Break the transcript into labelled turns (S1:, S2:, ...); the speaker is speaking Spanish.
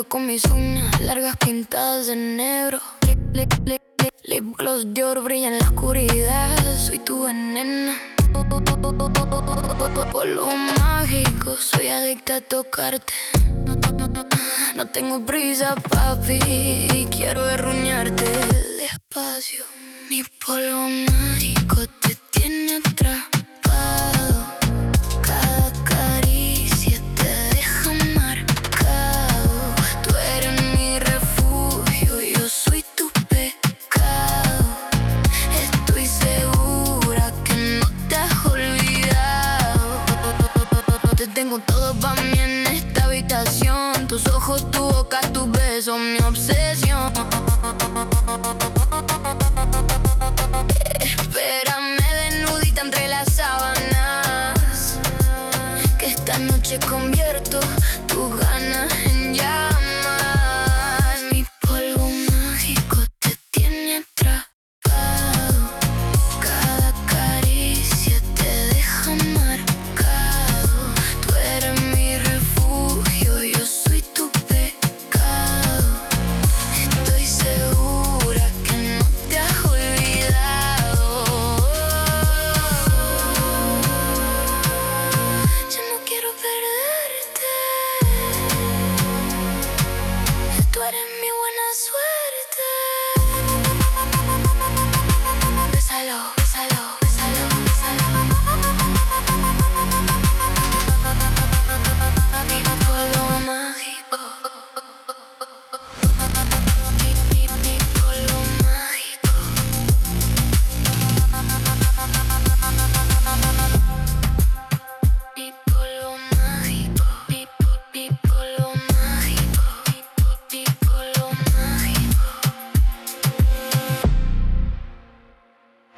S1: con mis uñas largas pintadas de negro. Lip gloss de oro brilla en la oscuridad. Soy tu veneno, polvo mágico. Soy adicta a tocarte. No tengo prisa, papi, quiero derruñarte despacio. Mi polvo mágico.